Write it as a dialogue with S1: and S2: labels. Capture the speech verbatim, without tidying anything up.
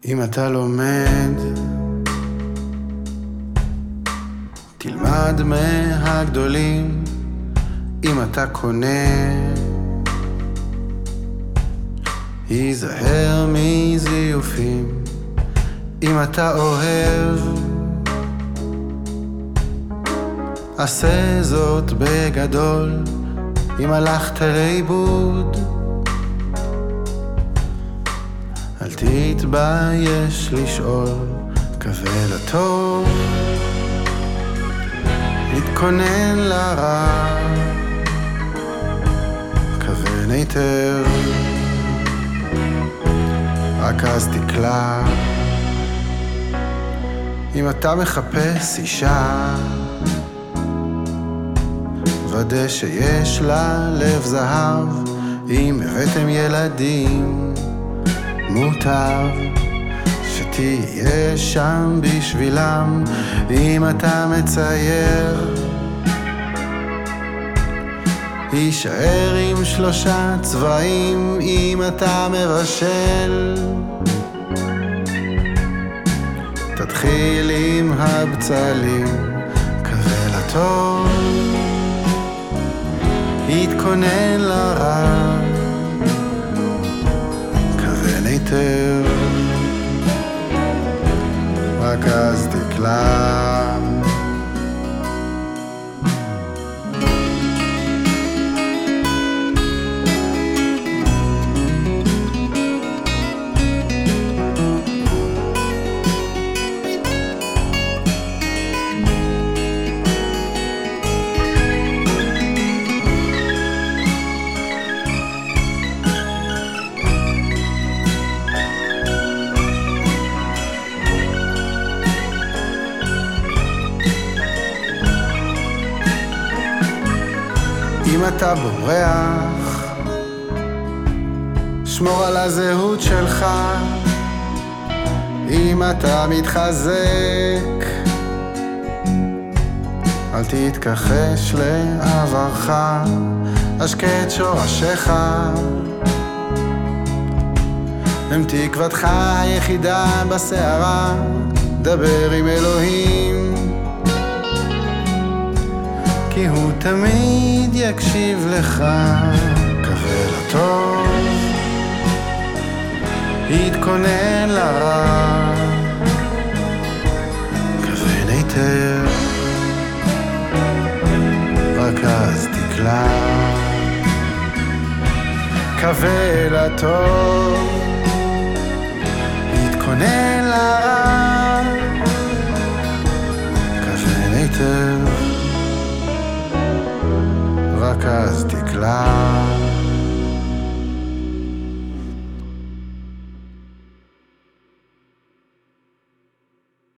S1: אם אתה לומד, תלמד מהגדולים. אם אתה קונה, היזהר מזיופים. אם אתה אוהב, עשה זאת בגדול. אם הלכת לאיבוד, אל תתבייש לשאול. קווה לטוב, התכונן לרע, כוון היטב, רק אז תקלע. אם אתה מחפש אישה, ודא שיש לה לב זהב. אם הבאתם ילדים, מוטב שתהיה שם בשבילם. אם אתה מצייר, יישאר עם שלושה צבעים. אם אתה מבשל, תתחיל עם הבצלים. קווה לטוב, התכונן לרע, כוון היטב, רק אז תקלע. אם אתה בורח, שמור על הזהות שלך. אם אתה מתחזק, אל תתכחש לעברך, השקה את שורשיך. הם תקוותך היחידה בסערה, דבר עם אלוהים, כי הוא תמיד יקשיב לך. קווה לטוב, התכונן לרע, כוון היטב, רק אז תקלע. קווה לטוב, התכונן לרע, כוון היטב, רק אז תקלע.